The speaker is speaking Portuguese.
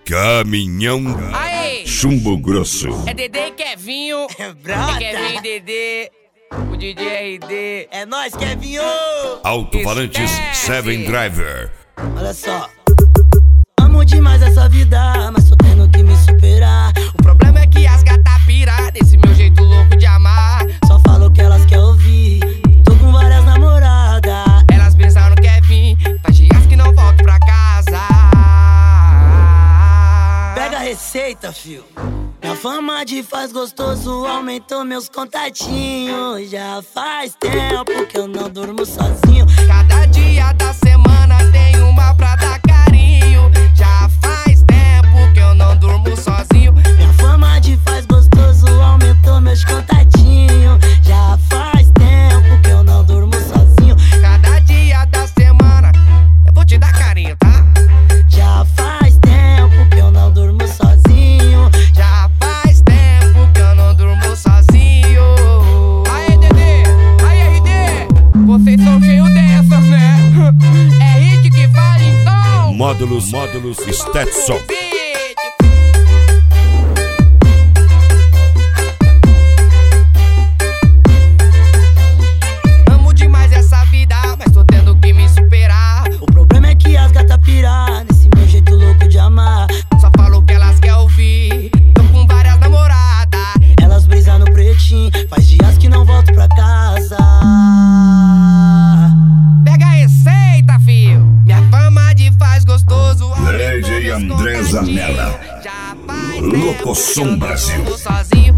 Caminhão Aê! Chumbo Grosso. É Dedê e Kevinho. É brota. É Kevinho e Dedê. O DJ RD. É nóis, Kevinho! Alto-falantes Esquece. Seven Driver. Olha só. Amo demais essa vida, mas tô tendo que me superar. O problema é que as gatas pira desse meu jeito louco de amar. Só falo o que elas querem ouvir. Tô com várias namoradas. Elas pensam no Kevin, faz dias que não volto pra casa. Pega a receita, fio. Minha fama de faz gostoso aumentou meus contatinhos. Já faz tempo que eu não durmo sozinho. Cada dia da semana tem uma pra dar carinho. Já faz tempo que eu não durmo sozinho. Minha fama de faz gostoso aumentou meus contatinhos. Já faz tempo que eu não durmo sozinho. Cada dia da semana eu vou te dar carinho, tá? Já faz tempo que eu não durmo sozinho. Já faz tempo que eu não durmo sozinho. Aê, Dedê! Aê, RD! Vocês são cheios dessas, né? É hit que vale então. Módulos Stetson. Amo demais essa vida, mas tô tendo que me superar. O problema é que as gatas piram nesse meu jeito louco de amar. Só falo o que elas querem ouvir. Tô com várias namoradas. Elas brisam no pretinho, faz dias que não volto pra casa. Pega a receita, fio. Minha fama de faz gostoso. DJ André Zanella. Já faz Locosom tempo que eu Brasil. não durmo sozinho.